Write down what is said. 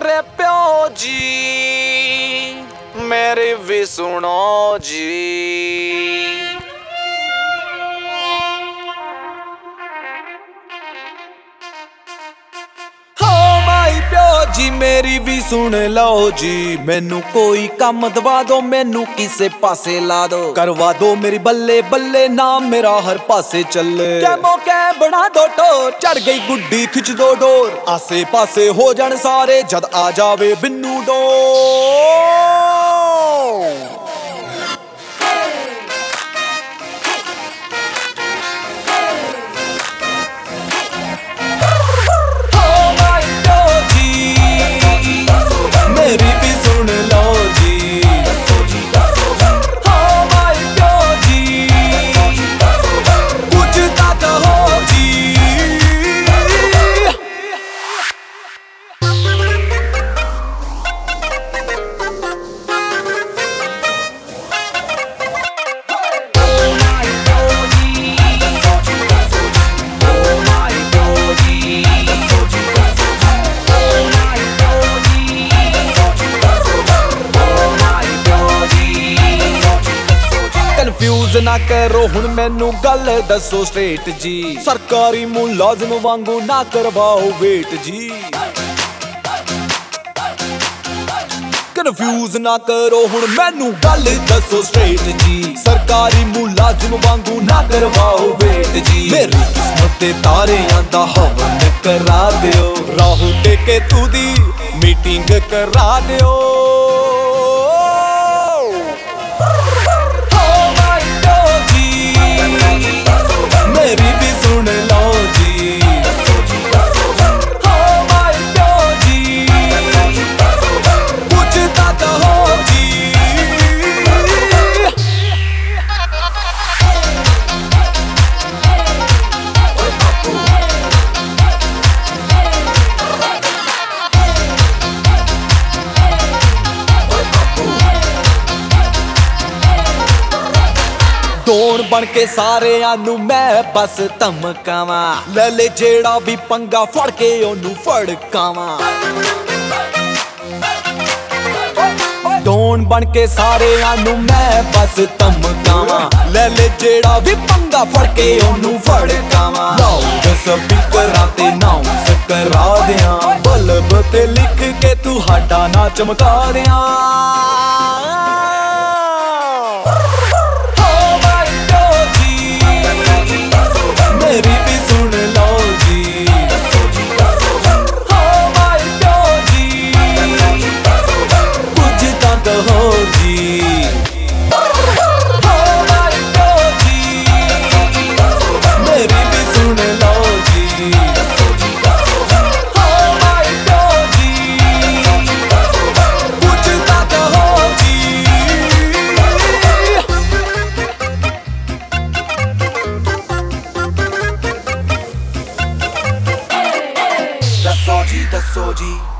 ਮੇਰੇ ਪਿਓ ਜੀ ਮੇਰੀ ਵੀ ਸੁਣੋ ਜੀ। जी मेरी भी सुन लो जी, मैनू कोई काम दवा दो, मैनू किसे पासे ला दो, करवा दो मेरी बल्ले बल्ले, नाम मेरा हर पासे चले। कैमो कै बना दो टोर, चढ़ गई गुड्डी खिंच दो डोर, आसे पासे हो जान सारे जद आ जावे बिन्नू डोर। मेरी भी सुन लो जी, हाँ भाई क्यों जी, कुछ तक हो जी। कन्फ्यूज ना करो हुण मैनू गल दसो स्ट्रेट जी, सरकारी मुलाजिम वांगू ना करवाओ वेट जी। कन्फ्यूज ना करो हुण मैनू गल दसो स्ट्रेट जी, सरकारी मुलाजिम वांगू ना करवाओ वेट जी। मेरी किस्मत दे तारेयां दा हवन करा दियो, राहु टेके तू दी मीटिंग करा दियो। मेरी भी सुन लो जी, हाँ भाई क्यों जी, कुछ तक हो जी। डोन बन के सारेयां नू मैं बस धमकावां, ले ले जेड़ा भी पंगा फड़ के ओनू फड़कावां। डोन बन के सारेयां नू मैं बस धमकावां, ले ले जेड़ा भी पंगा फड़ के ओनू फड़कावां। लाउड स्पीकरां ते नाउंस करा दियां, बल्ब ते लिख के तू हाडा ना चमका दियां। मेरी भी सुन लो जी, हाँ भाई क्यों जी, कुछ तक हो जी, हाँ भाई क्यों जी। मेरी भी सुन लो जी, हाँ भाई क्यों जी, कुछ तक हो जी। दसो जी